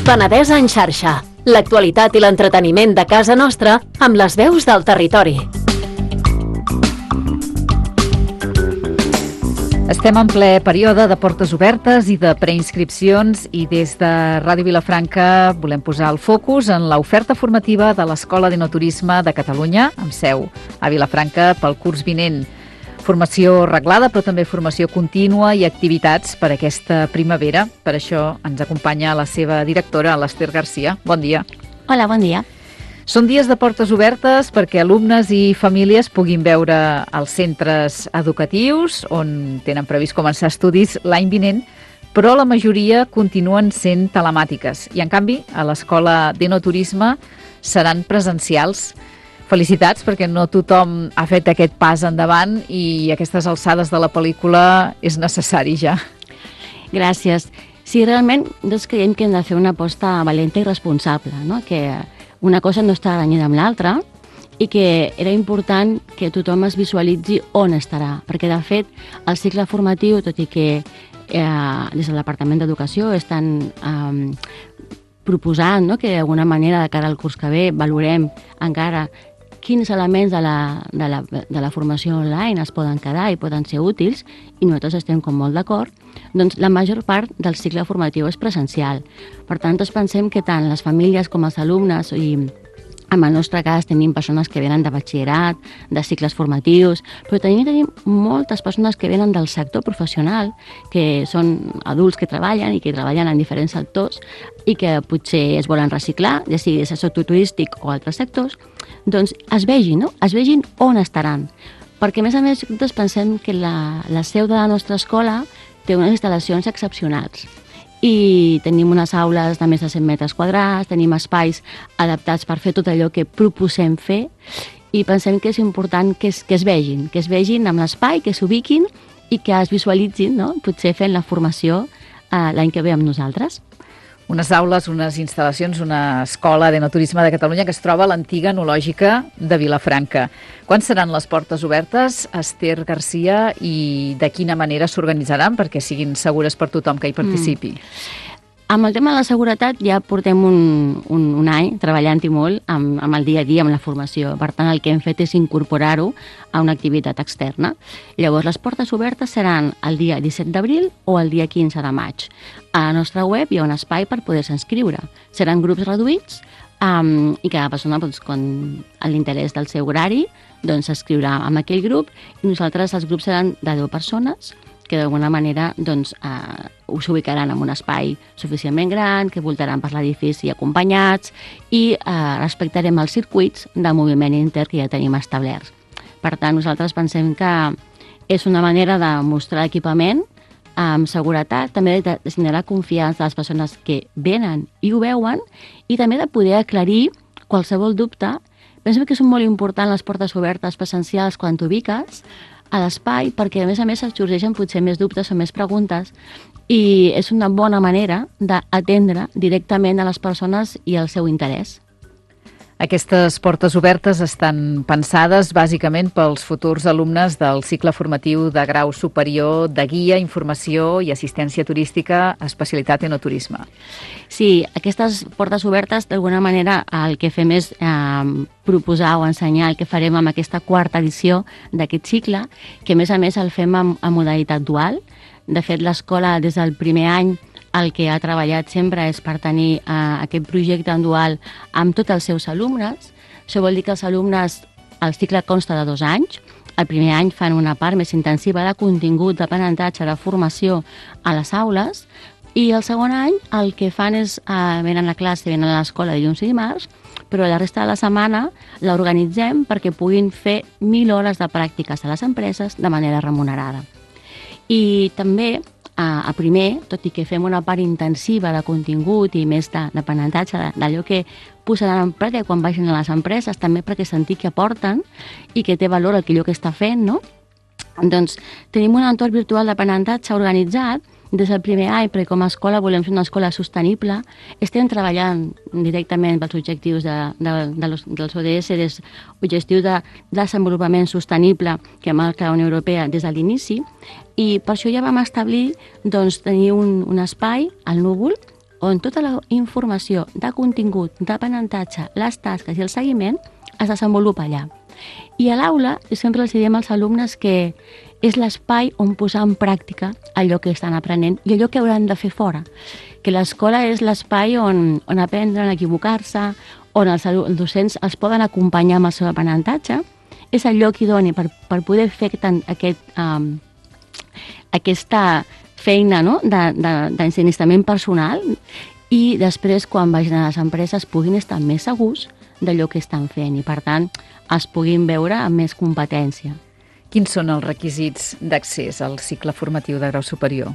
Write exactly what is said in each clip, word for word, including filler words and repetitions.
Penedès en xarxa. L'actualitat i l'entreteniment de casa nostra amb les veus del territori. Estem en ple període de portes obertes i de preinscripcions i des de Ràdio Vilafranca volem posar el focus en l'oferta formativa de l'Escola d'Enoturisme de Catalunya, amb seu a Vilafranca pel curs vinent. Formació reglada, però també formació contínua i activitats per aquesta primavera. Per això ens acompanya la seva directora, l'Ester Garcia. Bon dia. Hola, bon dia. Són dies de portes obertes perquè alumnes i famílies puguin veure els centres educatius on tenen previst començar estudis l'any vinent, però la majoria continuen sent telemàtiques i, en canvi, a l'Escola d'Enoturisme seran presencials. Felicitats, perquè no tothom ha fet aquest pas endavant i a aquestes alçades de la pel·lícula és necessari ja. Gràcies. Sí, realment doncs creiem que hem de fer una aposta valenta i responsable, no? Que una cosa no està renyida amb l'altra i que era important que tothom es visualitzi on estarà, perquè de fet el cicle formatiu, tot i que eh, des del Departament d'Educació estan eh, proposant, no?, que d'alguna manera de cara al curs que ve valorem encara quins elements de la, de, la, de la formació online es poden quedar i poden ser útils, i nosaltres estem com molt d'acord, doncs la major part del cicle formatiu és presencial. Per tant, tots pensem que tant les famílies com els alumnes, i en el nostre cas tenim persones que venen de batxillerat, de cicles formatius, però també tenim moltes persones que venen del sector professional, que són adults que treballen i que treballen en diferents sectors i que potser es volen reciclar, ja sigui del sector turístic o altres sectors, doncs es vegin, no? Es vegin on estaran. Perquè, a més a més, nosaltres pensem que la, la seu de la nostra escola té unes instal·lacions excepcionals i tenim unes aules de més de cent metres quadrats, tenim espais adaptats per fer tot allò que proposem fer i pensem que és important que es, que es vegin, que es vegin amb l'espai, que s'ubiquin i que es visualitzin, no?, potser fent la formació eh, l'any que ve amb nosaltres. Unes aules, unes instal·lacions, una escola d'enoturisme de Catalunya que es troba a l'antiga enològica de Vilafranca. Quan seran les portes obertes, Ester Garcia, i de quina manera s'organitzaran perquè siguin segures per tothom que hi participi? Mm. Amb el tema de la seguretat ja portem un, un, un any treballant-hi molt amb, amb el dia a dia, amb la formació. Per tant, el que hem fet és incorporar-ho a una activitat externa. Llavors, les portes obertes seran el dia disset d'abril o el dia quinze de maig. A la nostra web hi ha un espai per poder-se inscriure. Seran grups reduïts um, i cada persona, doncs, con l'interès del seu horari, doncs s'inscriurà en aquell grup i nosaltres els grups seran de deu persones que d'alguna manera doncs, eh, s'ubicaran en un espai suficientment gran, que voltaran per l'edifici acompanyats i eh, respectarem els circuits de moviment inter que ja tenim establerts. Per tant, nosaltres pensem que és una manera de mostrar equipament amb seguretat, també de generar confiança a les persones que venen i ho veuen i també de poder aclarir qualsevol dubte. Pensem que són molt importants les portes obertes presencials quan t'ubiques a l'espai, perquè a més a més es sorgeixen potser més dubtes o més preguntes i és una bona manera d'atendre directament a les persones i el seu interès. Aquestes portes obertes estan pensades bàsicament pels futurs alumnes del cicle formatiu de grau superior de guia, informació i assistència turística, especialitat enoturisme. Sí, aquestes portes obertes d'alguna manera el que fem és eh, proposar o ensenyar el que farem amb aquesta quarta edició d'aquest cicle, que a més a més el fem en, en modalitat dual. De fet, l'escola des del primer any el que ha treballat sempre és per tenir eh, aquest projecte en dual amb tots els seus alumnes. Això vol dir que els alumnes, el cicle consta de dos anys. El primer any fan una part més intensiva de contingut, d'aprenentatge, de formació a les aules, i el segon any el que fan és eh, venen a classe, venen a l'escola dilluns i dimarts, però la resta de la setmana l'organitzem perquè puguin fer mil hores de pràctiques a les empreses de manera remunerada. I també a primer, tot i que fem una part intensiva de contingut i més d'aprenentatge d'allò que posaran en pràctica quan vagin a les empreses, també perquè sentir que aporten i que té valor el que allò que està fent, no? Doncs tenim un entorn virtual d'aprenentatge organitzat des del primer any, perquè com a escola volem ser una escola sostenible. Estem treballant directament pels objectius de, de, de los, dels O D S, dels objectius de desenvolupament sostenible que marca la Unió Europea des de l'inici, i per això ja vam establir doncs, tenir un, un espai al núvol on tota la informació de contingut, d'aprenentatge, les tasques i el seguiment es desenvolupa allà. I a l'aula sempre els diem als alumnes que és l'espai on posar en pràctica allò que estan aprenent i allò que hauran de fer fora. Que l'escola és l'espai on, on aprendran a equivocar-se, on els, els docents els poden acompanyar amb el seu aprenentatge, és el lloc idoni per, per poder fer tant aquest, um, aquesta feina, no?, d'ensenyament personal, i després, quan vagin a les empreses, puguin estar més segurs d'allò que estan fent i, per tant, es puguin veure amb més competència. Quins són els requisits d'accés al cicle formatiu de grau superior?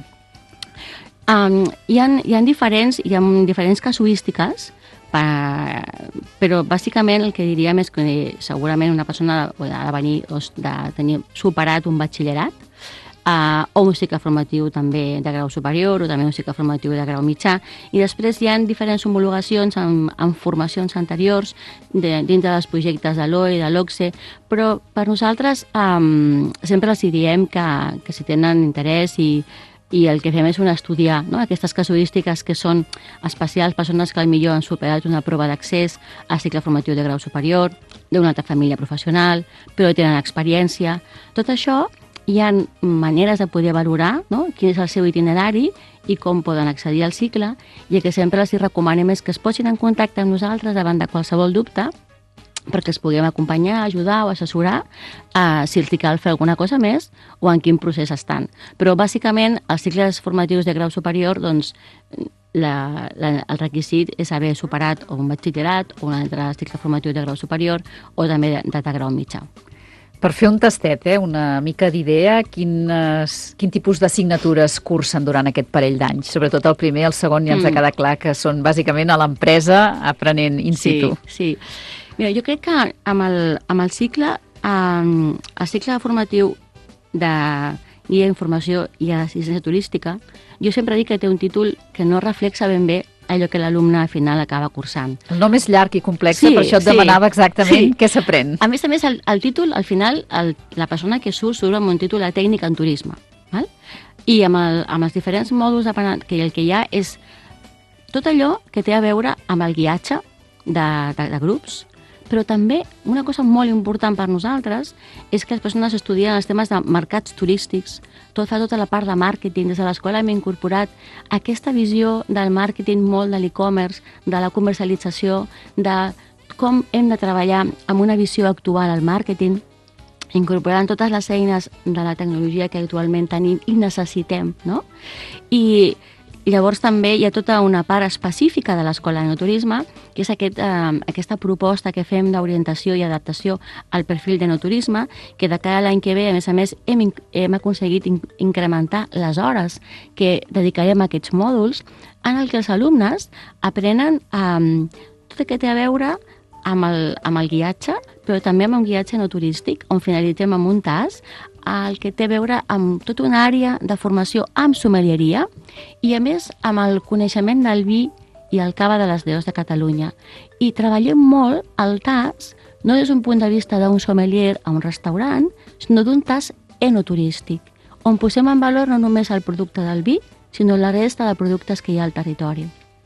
Um, hi, ha, hi ha diferents, hi ha diferents casuístiques, per, però bàsicament el que diríem és que segurament una persona ha de venir de tenir superat un batxillerat, Uh, o un cicle formatiu també de grau superior o també un cicle formatiu de grau mitjà, i després hi ha diferents homologacions en, en formacions anteriors de, dintre dels projectes de l'O E, de l'O C S E, però per nosaltres um, sempre els diem que, que si tenen interès i, i el que fem és un estudiar, no?, aquestes casuístiques que són especials, persones que potser han superat una prova d'accés al cicle formatiu de grau superior, d'una altra família professional, però tenen experiència. Tot això hi ha maneres de poder valorar, no?, quin és el seu itinerari i com poden accedir al cicle, i el que sempre els recomanem és que es posin en contacte amb nosaltres davant de qualsevol dubte perquè es puguem acompanyar, ajudar o assessorar uh, si els cal fer alguna cosa més o en quin procés estan. Però bàsicament els cicles formatius de grau superior, doncs, la, la, el requisit és haver superat o un batxillerat o un altre cicle formatiu de grau superior o també de, de grau mitjà. Per fer un tastet, eh, una mica d'idea, quines, quin tipus d'assignatures cursen durant aquest parell d'anys? Sobretot el primer i el segon ja ens ha quedat clar que són bàsicament a l'empresa aprenent in situ. Sí, sí. Mira, jo crec que amb el, amb el cicle, um, el cicle formatiu de guia d'informació i assistència turística, jo sempre dic que té un títol que no reflexa ben bé allò que l'alumne al final acaba cursant. El nom és llarg i complex, sí, per això et sí, demanava exactament sí. què s'aprèn. A més a més, el, el títol, al final, el, la persona que surt surt amb un títol de tècnic en turisme. Val? I amb, el, amb els diferents mòduls d'aprenentatge que el que hi ha és tot allò que té a veure amb el guiatge de, de, de grups, però també una cosa molt important per nosaltres és que les persones estudien els temes de mercats turístics, tot fa tota la part de màrqueting. Des de l'escola hem incorporat aquesta visió del màrqueting molt de l'e-commerce, de la comercialització, de com hem de treballar amb una visió actual al màrqueting, incorporant totes les eines de la tecnologia que actualment tenim i necessitem, no? I llavors també hi ha tota una part específica de l'Escola de Enoturisme, que és aquest, eh, aquesta proposta que fem d'orientació i adaptació al perfil d'enoturisme, que de cara a l'any que ve, a més a més, hem, hem aconseguit in, incrementar les hores que dedicarem a aquests mòduls, en el que els alumnes aprenen eh, tot el que té a veure amb el, amb el guiatge, però també amb un guiatge enoturístic, on finalitzem amb un tas, el que té a veure amb tota una àrea de formació amb sommelieria i, a més, amb el coneixement del vi i el cava de les deus de Catalunya. I treballem molt el tas, no des d'un punt de vista d'un sommelier a un restaurant, sinó d'un tas enoturístic, on posem en valor no només el producte del vi, sinó la resta de productes que hi ha al territori.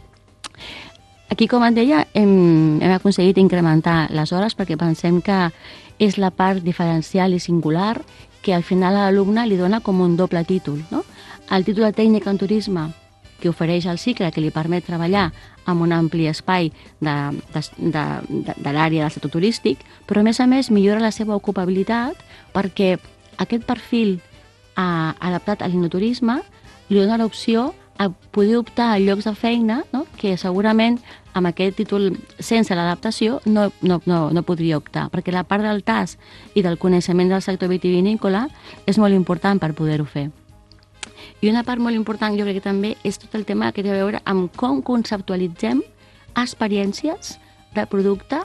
Aquí, com et deia, hem, hem aconseguit incrementar les hores perquè pensem que és la part diferencial i singular que al final a l'alumne li dona com un doble títol, no? El títol de tècnic en turisme que ofereix el cicle, que li permet treballar amb un ampli espai de, de, de, de, de l'àrea del sector turístic, però a més a més millora la seva ocupabilitat perquè aquest perfil eh, adaptat a l'enoturisme li dona l'opció a poder optar a llocs de feina, no?, que segurament amb aquest títol sense l'adaptació no, no, no, no podria optar, perquè la part del tas i del coneixement del sector vitivinícola és molt important per poder-ho fer. I una part molt important, jo crec que també, és tot el tema que té a veure amb com conceptualitzem experiències de producte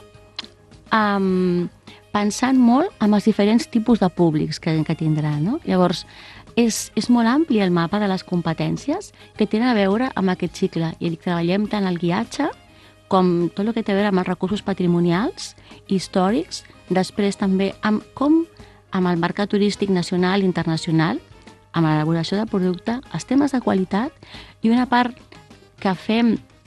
um, pensant molt en els diferents tipus de públics que, que tindrà, no? Llavors, és, és molt ampli el mapa de les competències que tenen a veure amb aquest cicle. I treballem tant el guiatge com tot el que té a veure amb els recursos patrimonials, històrics, després també amb com amb el mercat turístic nacional i internacional, amb l'elaboració de producte, els temes de qualitat i una part que fem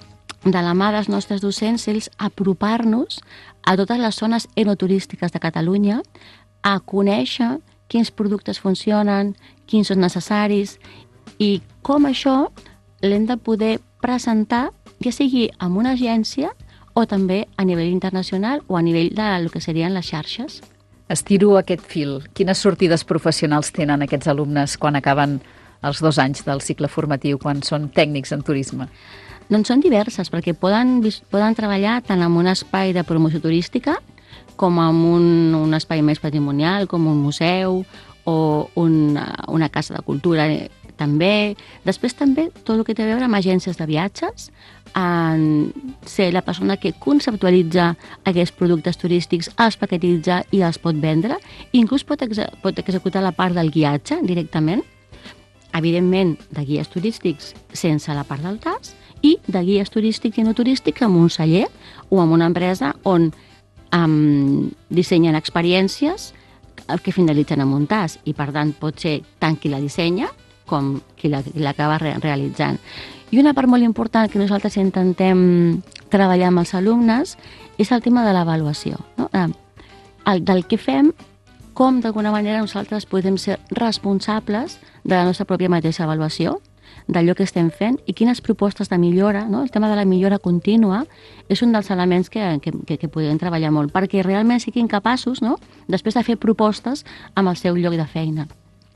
de la mà dels nostres docents, és apropar-nos a totes les zones enoturístiques de Catalunya, a conèixer quins productes funcionen, quins són necessaris i com això l'hem de poder presentar, ja sigui amb una agència o també a nivell internacional o a nivell del que serien les xarxes. Estiro aquest fil. Quines sortides professionals tenen aquests alumnes quan acaben els dos anys del cicle formatiu, quan són tècnics en turisme? Doncs són diverses, perquè poden, poden treballar tant en un espai de promoció turística com en un, un espai més patrimonial, com un museu o una, una casa de cultura també. Després també tot el que té a veure amb agències de viatges, en ser la persona que conceptualitza aquests productes turístics, els paquetitza i els pot vendre, inclús pot, exe pot executar la part del guiatge directament, evidentment de guies turístics sense la part del T A S i de guies turístics i no turístics amb un celler o amb una empresa on um, dissenyen experiències que finalitzen amb un T A S i per tant pot ser tant qui la dissenya com qui l'acaba re realitzant. I una part molt important que nosaltres intentem treballar amb els alumnes és el tema de l'avaluació, no? El, del que fem, com d'alguna manera nosaltres podem ser responsables de la nostra pròpia mateixa avaluació, d'allò que estem fent i quines propostes de millora, no? El tema de la millora contínua és un dels elements que, que, que podem treballar molt, perquè realment siguin capaços, no?, després de fer propostes amb el seu lloc de feina.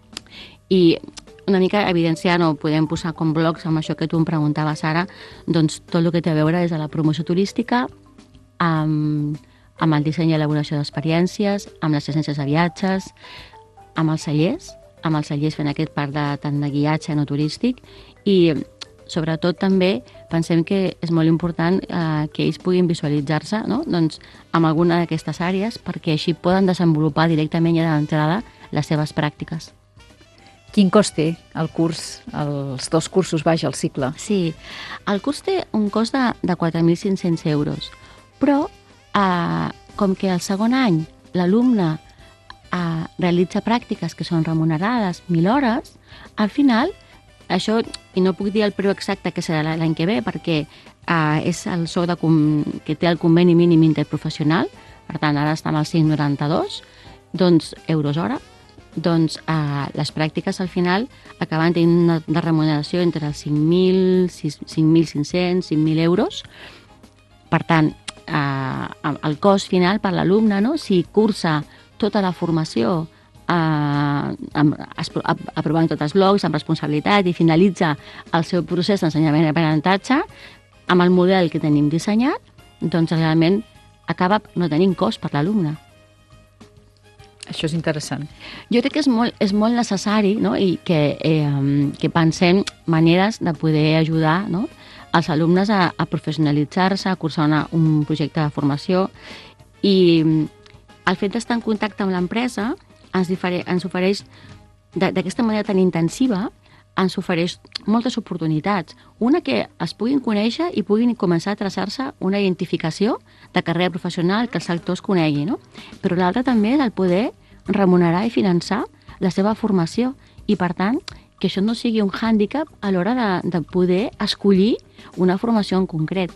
I una mica evidenciant o podem posar com blocs amb això que tu em preguntaves ara, doncs tot el que té a veure és de la promoció turística, amb, amb el disseny i elaboració d'experiències, amb les agències de viatges, amb els cellers, amb els cellers fent aquest part de, tant de guiatge no turístic i sobretot també pensem que és molt important eh, que ells puguin visualitzar-se, no?, doncs, amb alguna d'aquestes àrees perquè així poden desenvolupar directament ja d'entrada les seves pràctiques. Quin cost té el curs, els dos cursos, vaja, el cicle? Sí, el curs té un cost de, de quatre mil cinc-cents euros, però eh, com que el segon any l'alumne eh, realitza pràctiques que són remunerades mil hores, al final, això, i no puc dir el preu exacte que serà l'any que ve, perquè eh, és el sou de que té el conveni mínim interprofessional, per tant, ara està amb el cinc coma noranta-dos, doncs euros hora, doncs eh, les pràctiques al final acaben tenint una de remuneració entre els cinc mil, cinc mil cinc-cents, cinc mil euros. Per tant, eh, el cost final per l'alumne, no?, si cursa tota la formació eh, amb, aprovant tots els blocs, amb responsabilitat i finalitza el seu procés d'ensenyament i aprenentatge amb el model que tenim dissenyat, doncs realment acaba no tenint cost per l'alumne. Això és interessant. Jo crec que és molt, és molt necessari, no?, i que, eh, que pensem maneres de poder ajudar, no?, els alumnes a, a professionalitzar-se, a cursar una, un projecte de formació i el fet d'estar en contacte amb l'empresa ens, ens ofereix, d'aquesta manera tan intensiva, ens ofereix moltes oportunitats. Una, que es puguin conèixer i puguin començar a traçar-se una identificació de carrera professional que el sector es conegui, no? Però l'altra també és el poder remunerar i finançar la seva formació i, per tant, que això no sigui un hàndicap a l'hora de, de poder escollir una formació en concret.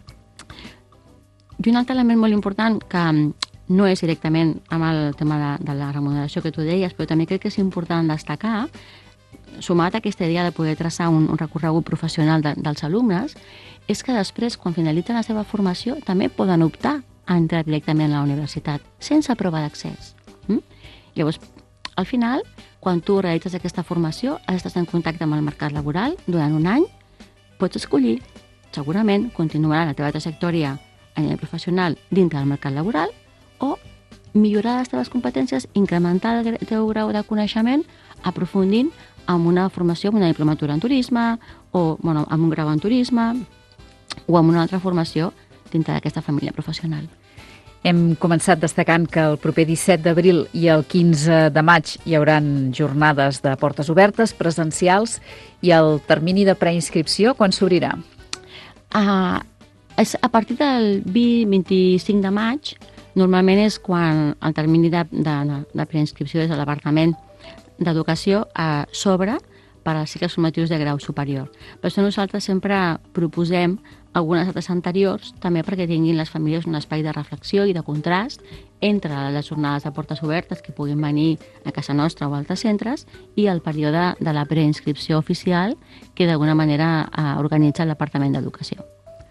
I un altre element molt important que no és directament amb el tema de, de la remuneració que tu deies, però també crec que és important destacar, sumat a aquesta idea de poder traçar un, un recorregut professional de, dels alumnes, és que després, quan finalitzen la seva formació, també poden optar a entrar directament a la universitat, sense prova d'accés. Mm? Llavors, al final, quan tu realitzes aquesta formació, estàs en contacte amb el mercat laboral durant un any, pots escollir, segurament, continuar la teva trajectòria a nivell professional dintre del mercat laboral o millorar les teves competències, incrementar el teu grau de coneixement, aprofundint amb una formació, amb una diplomatura en turisme o bueno, amb un grau en turisme o amb una altra formació dintre d'aquesta família professional. Hem començat destacant que el proper disset d'abril i el quinze de maig hi hauran jornades de portes obertes, presencials, i el termini de preinscripció quan s'obrirà? Uh, és a partir del vint-i-cinc de maig, normalment és quan el termini de, de, de preinscripció des de l'Apartament d'Educació eh, s'obre per als cicles formatius de grau superior. Per això nosaltres sempre proposem algunes dates anteriors, també perquè tinguin les famílies un espai de reflexió i de contrast entre les jornades de portes obertes que puguin venir a casa nostra o a altres centres i el període de la preinscripció oficial que d'alguna manera eh, organitza el Departament d'Educació.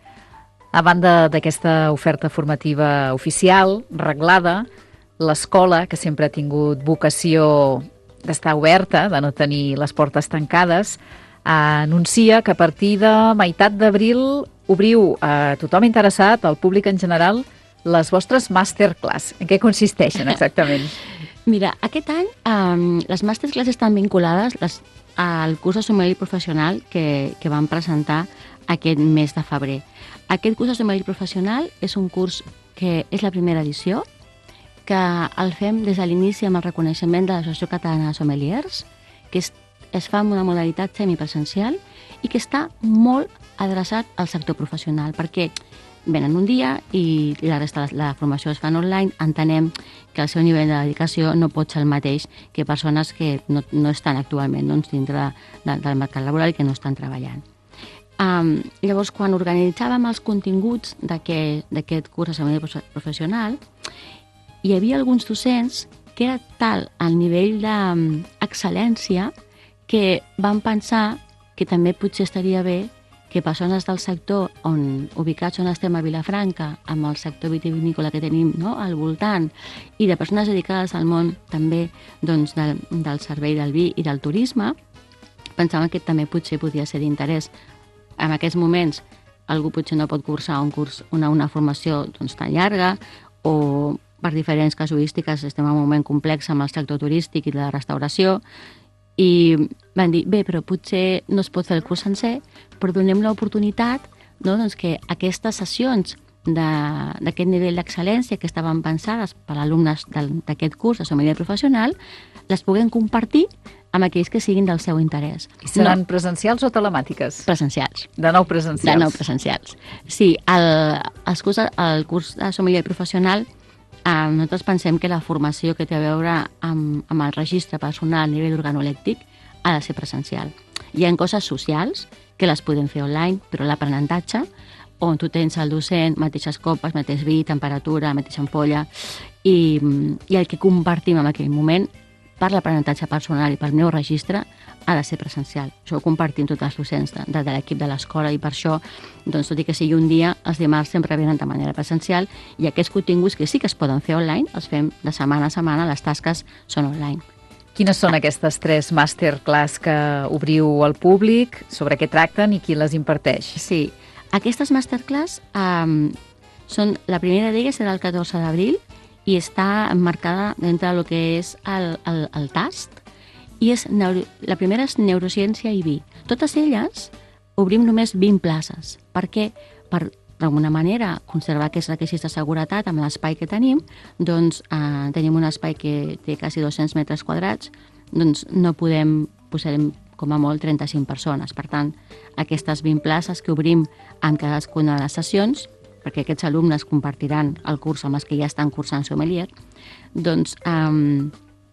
A banda d'aquesta oferta formativa oficial, reglada, l'escola, que sempre ha tingut vocació d'estar oberta, de no tenir les portes tancades, anuncia que a partir de meitat d'abril obriu a tothom interessat, al públic en general, les vostres masterclass. En què consisteixen exactament? Mira, aquest any um, les masterclass estan vinculades les, al curs de sommelier professional que, que vam presentar aquest mes de febrer. Aquest curs de sommelier professional és un curs que és la primera edició, que el fem des de l'inici amb el reconeixement de l'Associació Catalana de Sommeliers, que es, es fa en una modalitat semipresencial i que està molt adreçat al sector professional, perquè venen un dia i la resta de la formació es fan online. Entenem que el seu nivell de dedicació no pot ser el mateix que persones que no, no estan actualment doncs, dintre de, del mercat laboral i que no estan treballant. Um, llavors, quan organitzàvem els continguts d'aquest curs de sommelier professional, hi havia alguns docents que era tal el nivell d'excel·lència que van pensar que també potser estaria bé que persones del sector on, ubicats on estem a Vilafranca, amb el sector vitivinícola que tenim, no?, al voltant, i de persones dedicades al món també doncs, del, del servei del vi i del turisme, pensaven que també potser podia ser d'interès. En aquests moments algú potser no pot cursar un curs, una, una formació doncs, tan llarga, o per diferents casuístiques estem en un moment complex amb el sector turístic i de la restauració, i van dir, bé, però potser no es pot fer el curs sencer, però donem l'oportunitat, no?, doncs que aquestes sessions d'aquest nivell d'excel·lència que estaven pensades per alumnes d'aquest curs de sommelier professional, les puguem compartir amb aquells que siguin del seu interès. I seran no. presencials o telemàtiques? Presencials. De nou presencials. De nou presencials. Sí, el, el, curs, el curs de sommelier professional, eh, nosaltres pensem que la formació que té a veure amb, amb el registre personal a nivell organolèctic ha de ser presencial. Hi ha coses socials que les podem fer online, però l'aprenentatge, on tu tens el docent, mateixes copes, mateix vi, temperatura, mateixa ampolla, i, i el que compartim en aquell moment, per l'aprenentatge personal i pel meu registre, ha de ser presencial. Això ho compartim tots els docents de, de, de l'equip de l'escola, i per això, doncs, tot i que sigui un dia, els dimarts sempre venen de manera presencial, i aquests continguts que sí que es poden fer online, els fem de setmana a setmana, les tasques són online. Quines són aquestes tres masterclass que obriu al públic, sobre què tracten i qui les imparteix? Sí, aquestes masterclass, um, són, la primera d'elles serà el catorze d'abril, i està emmarcada dintre del que és el, el, el tast, i és neuro, la primera és neurociència i vi. Totes elles obrim només vint places, perquè per d'alguna manera conservar aquests requisits de seguretat amb l'espai que tenim, doncs eh, tenim un espai que té quasi dos-cents metres quadrats, doncs no podem, posarem com a molt trenta-cinc persones. Per tant, aquestes vint places que obrim en cadascuna de les sessions, perquè aquests alumnes compartiran el curs amb els que ja estan cursant sommelier, doncs eh,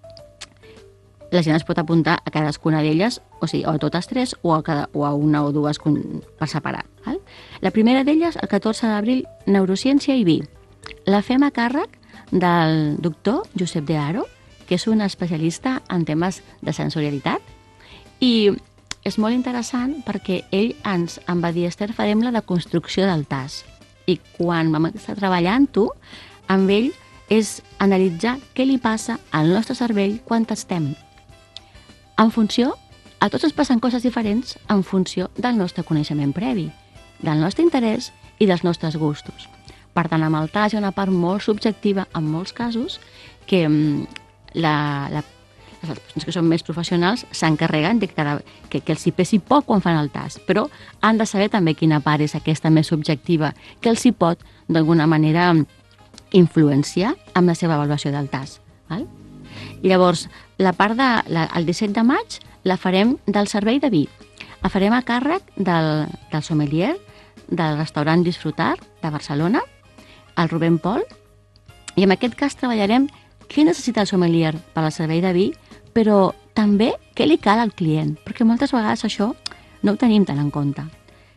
la gent es pot apuntar a cadascuna d'elles, o sigui, o a totes tres, o a, cada, o a una o dues per separat. Val? La primera d'elles, el catorze d'abril, neurociència i vi. La fem a càrrec del doctor Josep de Haro, que és un especialista en temes de sensorialitat, i és molt interessant perquè ell ens en va dir, Esther, farem la deconstrucció del tas. I quan vam estar treballant-ho, amb ell és analitzar què li passa al nostre cervell quan tastem. En funció, a tots ens passen coses diferents en funció del nostre coneixement previ, del nostre interès i dels nostres gustos. Per tant, amb el tas hi ha una part molt subjectiva, en molts casos, que la, la, les persones que són més professionals s'encarreguen de que, que, que els hi pesi poc quan fan el tas, però han de saber també quina part és aquesta més subjectiva, que els hi pot, d'alguna manera, influenciar amb la seva avaluació del tas. Val? Llavors, la part de, la, el disset de maig la farem del servei de vi. La farem a càrrec del, del sommelier del restaurant Disfrutar de Barcelona, el Rubén Pol, i en aquest cas treballarem què necessita el sommelier per al servei de vi, però també què li cal al client, perquè moltes vegades això no ho tenim tan en compte.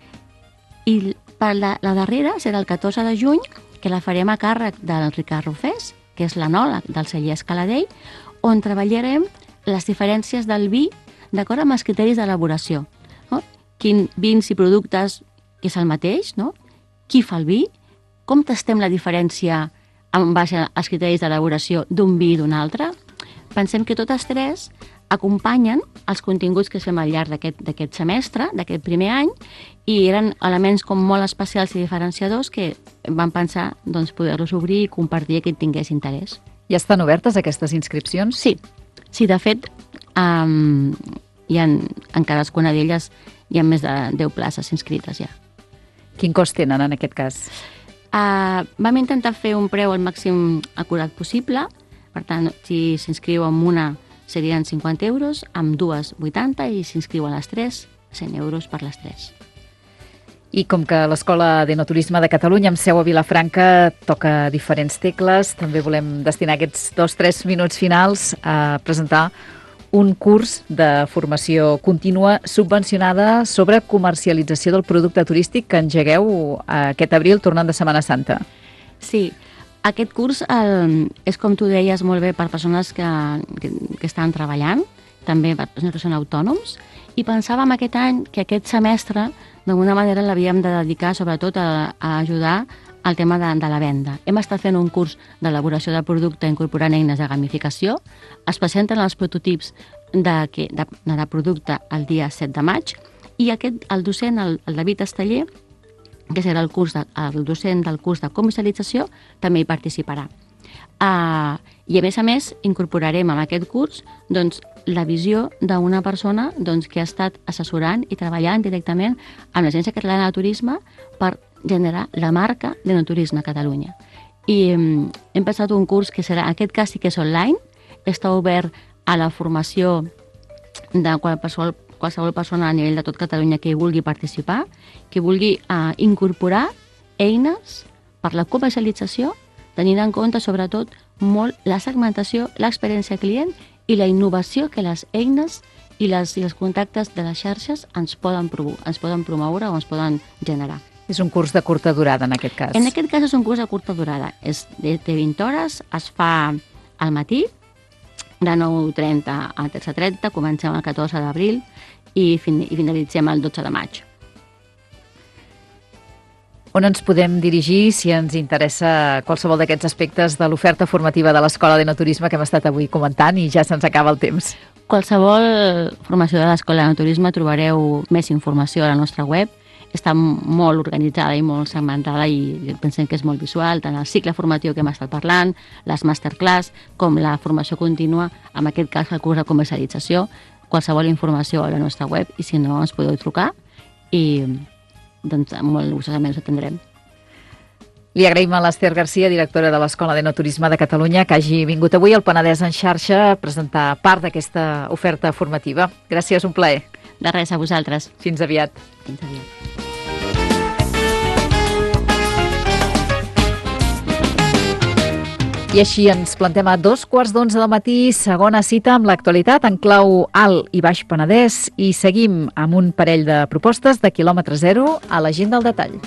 I per la, la darrera serà el catorze de juny, que la farem a càrrec del Ricard Rufés, que és l'enòleg del celler Escaladell, on treballarem les diferències del vi d'acord amb els criteris d'elaboració. No? Quin vins i productes que és el mateix, no? Qui fa el vi, com tastem la diferència en base als criteris d'elaboració d'un vi i d'un altre. Pensem que totes tres acompanyen els continguts que fem al llarg d'aquest semestre, d'aquest primer any, i eren elements com molt especials i diferenciadors que vam pensar doncs, poder-los obrir i compartir que tingués interès. Ja estan obertes aquestes inscripcions? Sí, sí, de fet, um, hi ha, en cadascuna d'elles hi ha més de deu places inscrites ja. Quin cost tenen en aquest cas? Uh, vam intentar fer un preu el màxim acurat possible, per tant, si s'inscriu amb una serien cinquanta euros, amb dues vuitanta i s'inscriuen les tres, cent euros per les tres. I com que l'Escola d'Enoturisme de Catalunya amb seu a Vilafranca toca diferents tecles, també volem destinar aquests dos o tres minuts finals a presentar un curs de formació contínua subvencionada sobre comercialització del producte turístic que engegueu aquest abril tornant de Setmana Santa. Sí, aquest curs el, és, com tu deies molt bé, per persones que, que, que estan treballant, també per persones que són autònoms, i pensàvem aquest any que aquest semestre d'alguna manera l'havíem de dedicar sobretot a, a ajudar al tema de, de la venda. Hem estat fent un curs d'elaboració de producte incorporant eines de gamificació, es presenten els prototips de, de, de, de producte el dia set de maig, i aquest, el docent, el, el David Esteller, que serà el, curs de, el docent del curs de comercialització, també hi participarà. Uh, I a més a més incorporarem en aquest curs doncs, la visió d'una persona doncs, que ha estat assessorant i treballant directament amb l'Agència Catalana de Turisme per generar la marca d'Enoturisme a Catalunya. I um, hem passat un curs que serà, en aquest cas sí que és online, està obert a la formació de qualsevol qualsevol persona a nivell de tot Catalunya que hi vulgui participar, que vulgui uh, incorporar eines per la comercialització, tenint en compte sobretot molt la segmentació, l'experiència client i la innovació que les eines i, les, i els contactes de les xarxes ens poden, ens poden promoure o ens poden generar. És un curs de curta durada en aquest cas? En aquest cas és un curs de curta durada. És de, de vint hores, es fa al matí, de nou trenta a tretze trenta, comencem el catorze d'abril i, fin i finalitzem el dotze de maig. On ens podem dirigir si ens interessa qualsevol d'aquests aspectes de l'oferta formativa de l'Escola d'Enoturisme que hem estat avui comentant i ja se'ns acaba el temps? Qualsevol formació de l'Escola d'Enoturisme trobareu més informació a la nostra web. Està molt organitzada i molt segmentada i pensem que és molt visual, tant el cicle formatiu que hem estat parlant, les masterclass, com la formació contínua, en aquest cas el curs de comercialització, qualsevol informació a la nostra web i si no ens podeu trucar i doncs molt gustosament us atendrem. Li agraïm a l'Ester Garcia, directora de l'Escola d'Enoturisme de Catalunya, que hagi vingut avui al Penedès en xarxa a presentar part d'aquesta oferta formativa. Gràcies, un plaer. De res, a vosaltres. Fins aviat. Fins aviat. I així ens plantem a dos quarts d'onze del matí, segona cita amb l'actualitat en clau Alt i Baix Penedès i seguim amb un parell de propostes de quilòmetre zero a la gent del detall.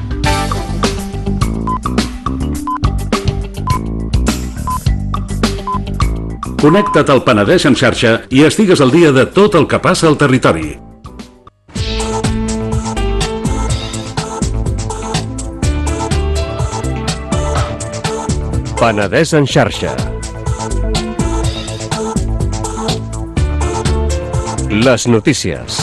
Connecta't al Penedès en xarxa i estigues al dia de tot el que passa al territori. Penedès en xarxa. Les notícies.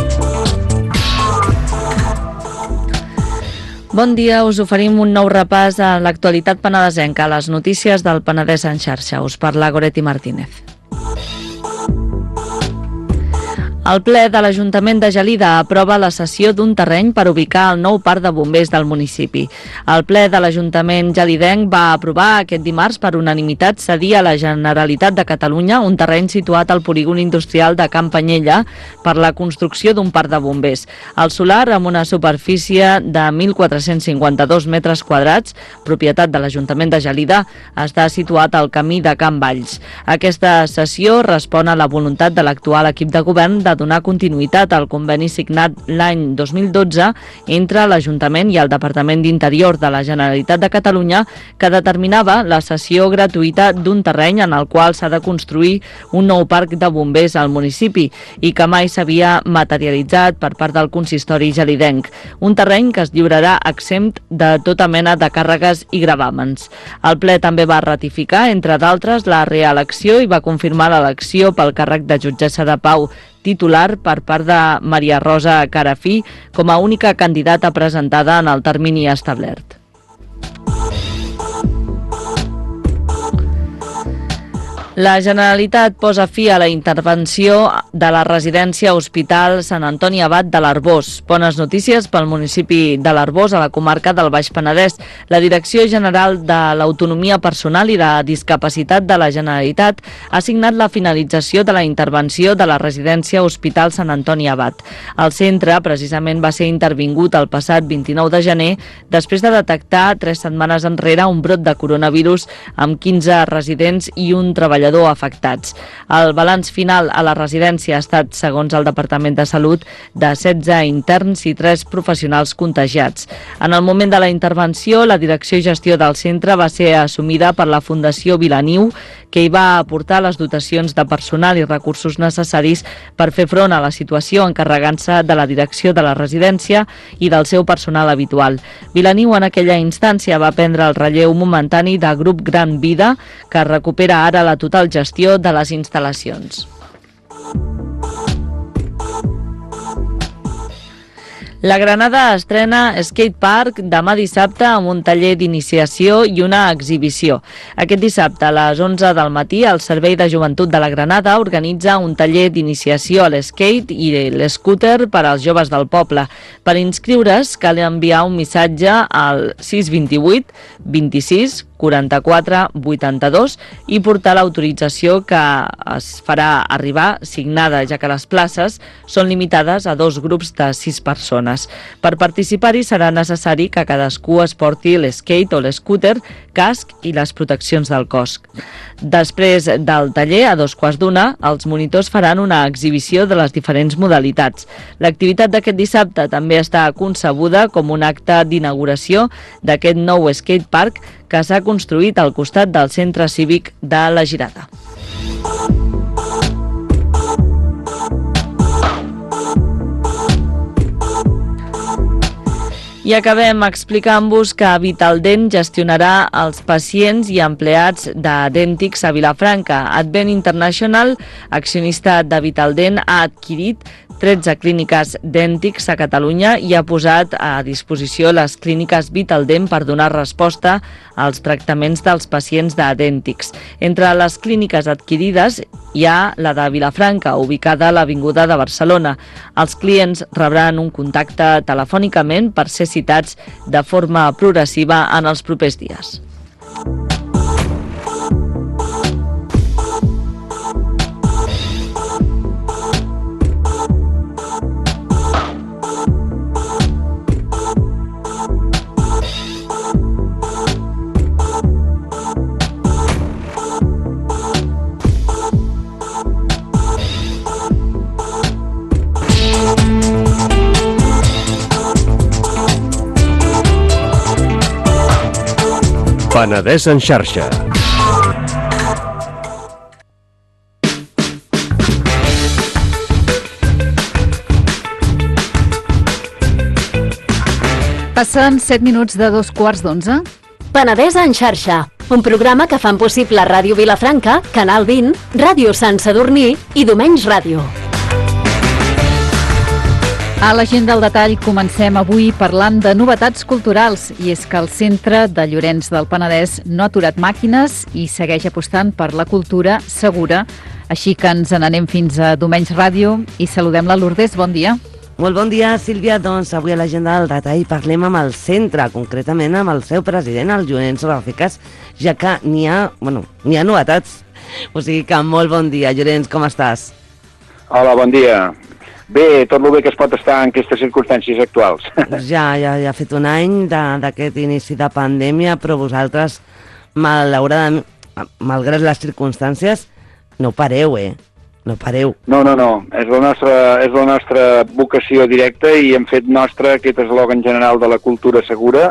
Bon dia, us oferim un nou repàs a l'actualitat penedesenca, a les notícies del Penedès en xarxa. Us parla Goretti Martínez. El ple de l'Ajuntament de Gelida aprova la cessió d'un terreny per ubicar el nou parc de bombers del municipi. El ple de l'Ajuntament gelidenc va aprovar aquest dimarts per unanimitat cedir a la Generalitat de Catalunya un terreny situat al polígon industrial de Can Panyella per la construcció d'un parc de bombers. El solar, amb una superfície de mil quatre-cents cinquanta-dos metres quadrats, propietat de l'Ajuntament de Gelida, està situat al camí de Can Valls. Aquesta cessió respon a la voluntat de l'actual equip de govern de donar continuïtat al conveni signat l'any dos mil dotze entre l'Ajuntament i el Departament d'Interior de la Generalitat de Catalunya, que determinava la cessió gratuïta d'un terreny en el qual s'ha de construir un nou parc de bombers al municipi i que mai s'havia materialitzat per part del consistori gelidenc. Un terreny que es lliurarà exempt de tota mena de càrregues i gravàmens. El ple també va ratificar, entre d'altres, la reelecció i va confirmar l'elecció pel càrrec de jutgessa de pau titular per part de Maria Rosa Carafí com a única candidata presentada en el termini establert. La Generalitat posa fi a la intervenció de la residència Hospital Sant Antoni Abat de l'Arboç. Bones notícies pel municipi de l'Arboç, a la comarca del Baix Penedès. La Direcció General de l'Autonomia Personal i de Discapacitat de la Generalitat ha signat la finalització de la intervenció de la residència Hospital Sant Antoni Abat. El centre, precisament, va ser intervingut el passat vint-i-nou de gener després de detectar tres setmanes enrere un brot de coronavirus amb quinze residents i un treballador afectats. El balanç final a la residència ha estat, segons el Departament de Salut, de setze interns i tres professionals contagiats. En el moment de la intervenció, la direcció i gestió del centre va ser assumida per la Fundació Vilaniu, que hi va aportar les dotacions de personal i recursos necessaris per fer front a la situació, encarregant-se de la direcció de la residència i del seu personal habitual. Vilaniu en aquella instància va prendre el relleu momentani de Grup Gran Vida, que recupera ara la total gestió de les instal·lacions. La Granada estrena Skate Park demà dissabte amb un taller d'iniciació i una exhibició. Aquest dissabte a les onze del matí el Servei de Joventut de la Granada organitza un taller d'iniciació a l'skate i l'escúter per als joves del poble. Per inscriure's cal enviar un missatge al sis dos vuit vint-i-sis quaranta-quatre vuitanta-dos i portar l'autorització que es farà arribar signada, ja que les places són limitades a dos grups de sis persones. Per participar-hi serà necessari que cadascú es porti l'skate o l'escúter, casc i les proteccions del cos. Després del taller, a dos quarts d'una, els monitors faran una exhibició de les diferents modalitats. L'activitat d'aquest dissabte també està concebuda com un acte d'inauguració d'aquest nou skate park que s'ha construït al costat del centre cívic de la Girada. I acabem explicant-vos que Vitaldent gestionarà els pacients i empleats de Dentix a Vilafranca. Advent International, accionista de Vitaldent, ha adquirit tretze clíniques Dentix a Catalunya i ha posat a disposició les clíniques Vitaldent per donar resposta als tractaments dels pacients de Dentix. Entre les clíniques adquirides hi ha la de Vilafranca, ubicada a l'Avinguda de Barcelona. Els clients rebran un contacte telefònicament per ser citats de forma progressiva en els propers dies. Penedès en xarxa. Passen set minuts de dos quarts d'onze. Penedès en xarxa, un programa que fan possible Ràdio Vilafranca, Canal vint, Ràdio Sant Sadurní i Domenys Ràdio. A l'agenda al detall comencem avui parlant de novetats culturals, i és que el Centre de Llorenç del Penedès no ha aturat màquines i segueix apostant per la cultura segura Així que ens n'anem fins a Domenys Ràdio i saludem la Lourdes. Bon dia. Molt bon dia, Sílvia. Doncs avui a l'agenda del detall parlem amb el centre, concretament amb el seu president, el Llorenç Ràficas, ja que n'hi ha, bueno, n'hi ha novetats. O sigui que molt bon dia, Llorenç, com estàs? Hola, bon dia. Bé, tot el bé que es pot estar en aquestes circumstàncies actuals. Ja, ja, ja ha fet un any d'aquest inici de pandèmia, però vosaltres, malauradament, malgrat les circumstàncies, no pareu, eh? No pareu. No, no, no. És la nostra, és la nostra vocació directa i hem fet nostre aquest eslògan general de la cultura segura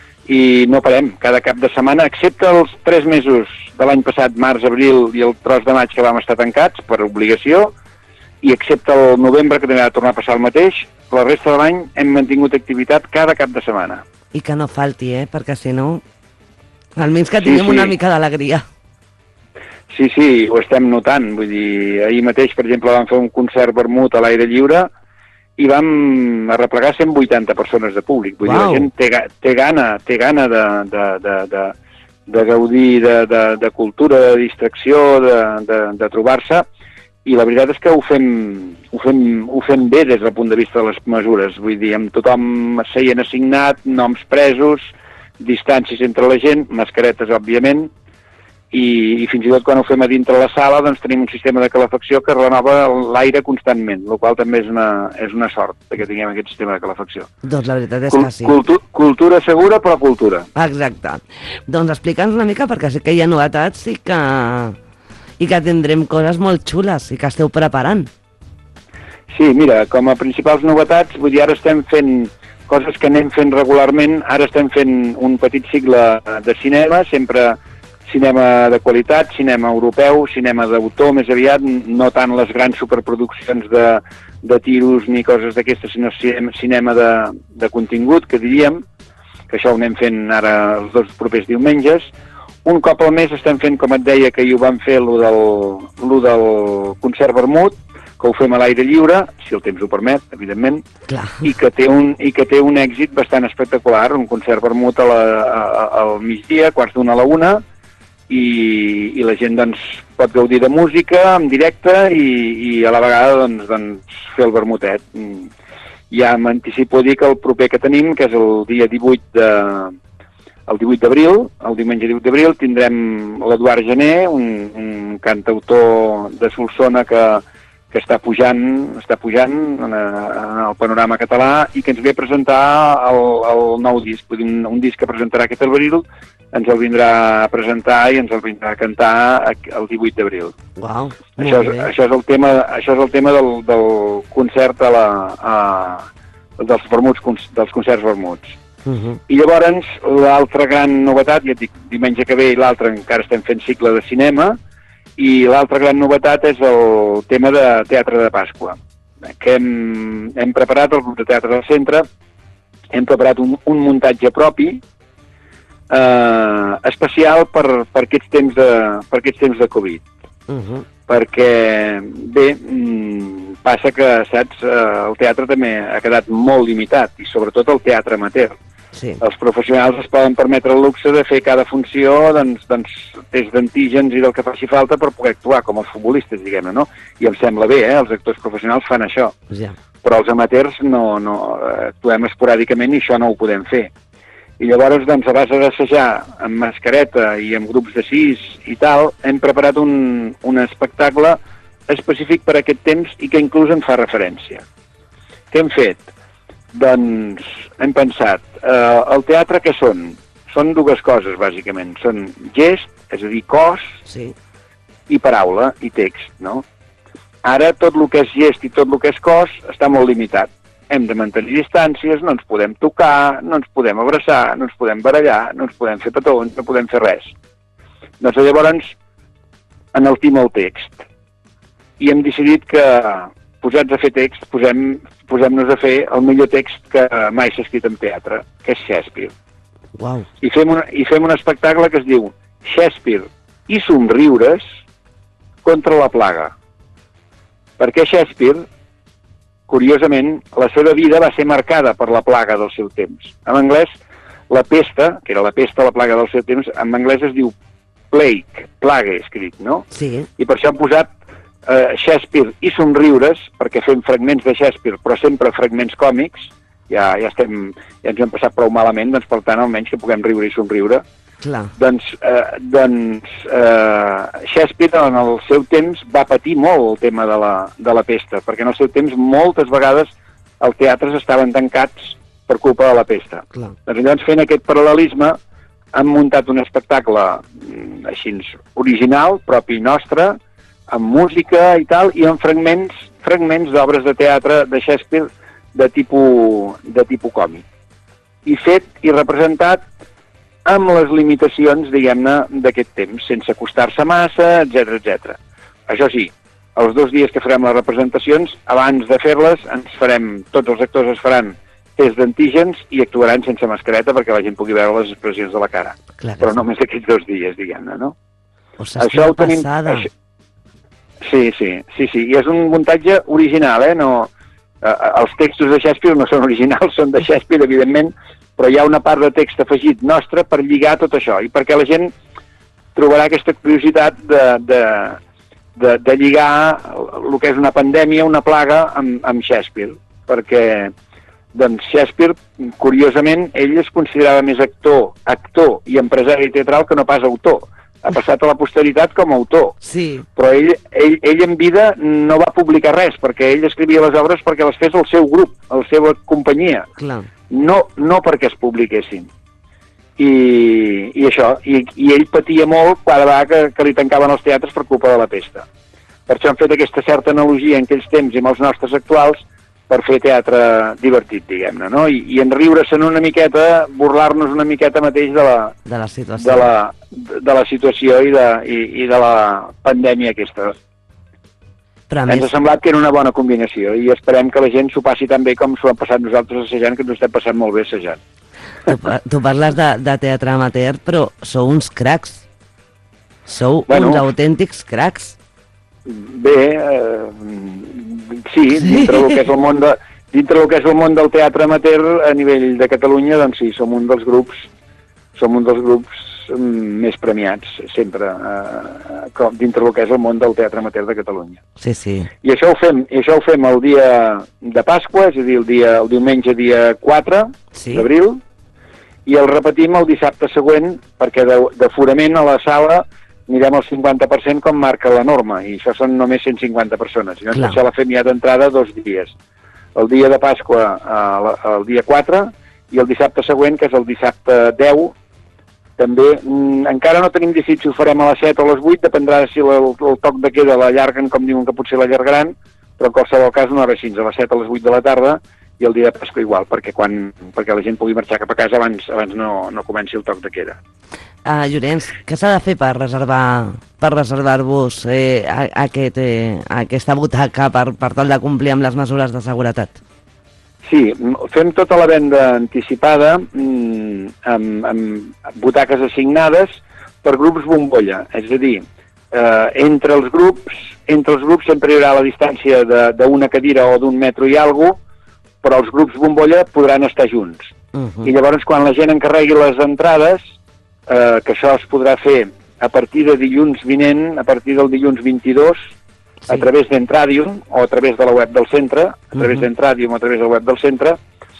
i no parem. Cada cap de setmana, excepte els tres mesos de l'any passat, març, abril i el tros de maig que vam estar tancats per obligació, i excepte el novembre, que també va tornar a passar el mateix, la resta de l'any hem mantingut activitat cada cap de setmana. I que no falti, eh? Perquè si no, almenys que tinguem sí, sí. una mica d'alegria. Sí, sí, ho estem notant. Vull dir, ahir mateix, per exemple, vam fer un concert vermut a l'aire lliure i vam arreplegar cent vuitanta persones de públic. Vull wow. dir, la gent té, té gana, té gana de, de, de, de, de gaudir de, de, de cultura, de distracció, de, de, de trobar-se, i la veritat és que ho fem, ho, fem, ho fem bé des del punt de vista de les mesures. Vull dir, amb tothom seient assignat, noms presos, distàncies entre la gent, mascaretes, òbviament, I, i fins i tot quan ho fem a dintre la sala doncs tenim un sistema de calefacció que renova l'aire constantment, el qual també és una, és una sort que tinguem aquest sistema de calefacció. Doncs la veritat és Cul que sí. Cultu cultura segura, però cultura. Exacte. Doncs explica'ns una mica, perquè sí que hi ha novetats i que, i que tindrem coses molt xules i que esteu preparant. Sí, mira, com a principals novetats, vull dir, ara estem fent coses que anem fent regularment, ara estem fent un petit cicle de cinema, sempre cinema de qualitat, cinema europeu, cinema d'autor més aviat, no tant les grans superproduccions de, de tiros ni coses d'aquestes, sinó cinema de, de contingut, que diríem, que això ho anem fent ara els dos propers diumenges. Un cop al mes estem fent, com et deia, que hi ho vam fer, lo del, lo del concert vermut, que ho fem a l'aire lliure, si el temps ho permet, evidentment, Clar. i que té un, i que té un èxit bastant espectacular, un concert vermut a la, a, al migdia, quarts d'una a la una, I, i la gent doncs, pot gaudir de música en directe i, i a la vegada doncs, doncs, fer el vermutet. Ja m'anticipo a dir que el proper que tenim, que és el dia divuit de, el divuit d'abril, el diumenge divuit d'abril, tindrem l'Eduard Gené, un, un cantautor de Solsona que, que està pujant, està pujant en, en el panorama català i que ens ve a presentar el, el nou disc, un, un disc que presentarà aquest abril, ens el vindrà a presentar i ens el vindrà a cantar el divuit d'abril. Wow, això, és, això és el tema, això és el tema del, del concert a la, a, dels, vermuts, dels concerts vermuts. Uh -huh. I llavors, l'altra gran novetat, ja et dic, diumenge que ve i l'altre encara estem fent cicle de cinema, i l'altra gran novetat és el tema de Teatre de Pasqua, que hem, hem preparat, el grup de teatre del centre, hem preparat un, un muntatge propi, eh, especial per, per, aquests temps de, per aquests temps de Covid. Uh -huh. Perquè, bé, passa que, saps, el teatre també ha quedat molt limitat, i sobretot el teatre amateur. Sí. Els professionals es poden permetre el luxe de fer cada funció doncs, doncs, tests d'antígens i del que faci falta per poder actuar, com els futbolistes, diguem-ne, no? I em sembla bé, eh? Els actors professionals fan això. Ja. Però els amateurs no, no actuem esporàdicament i això no ho podem fer. I llavors, doncs, a base d'assajar amb mascareta i amb grups de sis i tal, hem preparat un, un espectacle específic per a aquest temps i que inclús en fa referència. Què hem fet? Doncs hem pensat, eh, el teatre què són? Són dues coses, bàsicament. Són gest, és a dir, cos, sí, i paraula, i text, no? Ara tot el que és gest i tot el que és cos està molt limitat. Hem de mantenir distàncies, no ens podem tocar, no ens podem abraçar, no ens podem barallar, no ens podem fer petons, no podem fer res. Doncs llavors enaltim el text. I hem decidit que, posats a fer text, posem, posem-nos a fer el millor text que mai s'ha escrit en teatre, que és Shakespeare. Wow. I fem, un, I fem un espectacle que es diu Shakespeare i somriures contra la plaga. Perquè Shakespeare, curiosament, la seva vida va ser marcada per la plaga del seu temps. En anglès, la pesta, que era la pesta, la plaga del seu temps, en anglès es diu plague, plague escrit, no? Sí. I per això han posat eh, Shakespeare i somriures, perquè fem fragments de Shakespeare, però sempre fragments còmics, ja, ja, estem, ja ens hem passat prou malament, doncs per tant almenys que puguem riure i somriure. Clar. Doncs, eh, doncs eh, Shakespeare en el seu temps va patir molt el tema de la, de la pesta, perquè en el seu temps moltes vegades els teatres estaven tancats per culpa de la pesta. Clar. Doncs llavors, fent aquest paral·lelisme, hem muntat un espectacle així original, propi nostre, amb música i tal, i amb fragments, fragments d'obres de teatre de Shakespeare de tipus, de tipus còmic. I fet i representat amb les limitacions, diguem-ne, d'aquest temps, sense acostar-se massa, etcètera, etcètera. Això sí, els dos dies que farem les representacions, abans de fer-les, ens farem, tots els actors es faran test d'antígens i actuaran sense mascareta perquè la gent pugui veure les expressions de la cara. Clar Però sí. només aquests dos dies, diguem-ne, no? O sigui, això ho tenim... Passada. Això... Sí, sí, sí, sí, i és un muntatge original, eh? No... Eh, els textos de Shakespeare no són originals, són de Shakespeare, evidentment, però hi ha una part de text afegit nostre per lligar tot això, i perquè la gent trobarà aquesta curiositat de, de, de, de lligar el que és una pandèmia, una plaga, amb, amb Shakespeare, perquè doncs Shakespeare, curiosament, ell es considerava més actor, actor i empresari teatral que no pas autor. Ha passat a la posteritat com a autor. Sí. Però ell, ell, ell en vida no va publicar res, perquè ell escrivia les obres perquè les fes el seu grup, la seva companyia. Clar. No, no perquè es publiquessin. I, i això, i, i ell patia molt cada vegada que, que li tancaven els teatres per culpa de la pesta. Per això han fet aquesta certa analogia en aquells temps i amb els nostres actuals per fer teatre divertit, diguem-ne, no? I, i enriure-se'n una miqueta, burlar-nos una miqueta mateix de la, de la situació, de la, de la situació i, de, i, i de la pandèmia aquesta. Però Ens més... ha semblat que era una bona combinació i esperem que la gent s'ho passi tan bé com s'ho han passat nosaltres assajant, que ens ho estem passant molt bé assajant. Tu, tu parles de, de teatre amateur, però sou uns cracs. Sou bueno, uns autèntics cracs. Bé, eh, sí, dintre del que és el món de, dintre del que és el món del teatre amateur a nivell de Catalunya, doncs sí, som un dels grups, som un dels grups més premiats sempre eh, com, dintre del que és el món del teatre amateur de Catalunya. Sí, sí. I això ho fem, i això ho fem el dia de Pasqua, és a dir, el, dia, el diumenge dia quatre sí. d'abril, i el repetim el dissabte següent, perquè d'aforament a la sala anirem al cinquanta per cent com marca la norma, i això són només cent cinquanta persones. I llavors això la fem ja d'entrada dos dies. El dia de Pasqua eh, el dia quatre, i el dissabte següent, que és el dissabte deu, també, mm, encara no tenim decidit si ho farem a les set o a les vuit, dependrà si el, el toc de queda l'allarguen, com diuen que potser l'allargaran, però en qualsevol cas una hora així, a les set a les vuit de la tarda, i el dia de Pasqua igual, perquè, quan, perquè la gent pugui marxar cap a casa abans, abans no, no comenci el toc de queda. Uh, Llorenç, què s'ha de fer per reservar per reservar-vos eh, aquest, eh, aquesta butaca per, per tal de complir amb les mesures de seguretat? Sí, fem tota la venda anticipada mmm, amb, amb butaques assignades per grups bombolla, és a dir, eh, entre els grups entre els grups sempre hi haurà la distància d'una cadira o d'un metro i alguna cosa, però els grups bombolla podran estar junts. Uh-huh. I llavors quan la gent encarregui les entrades, eh, que això es podrà fer a partir de dilluns vinent, a partir del dilluns vint-i-dos, sí. a través d'Entradium o a través de la web del centre, a través uh-huh. d'Entradium o a través de la web del centre,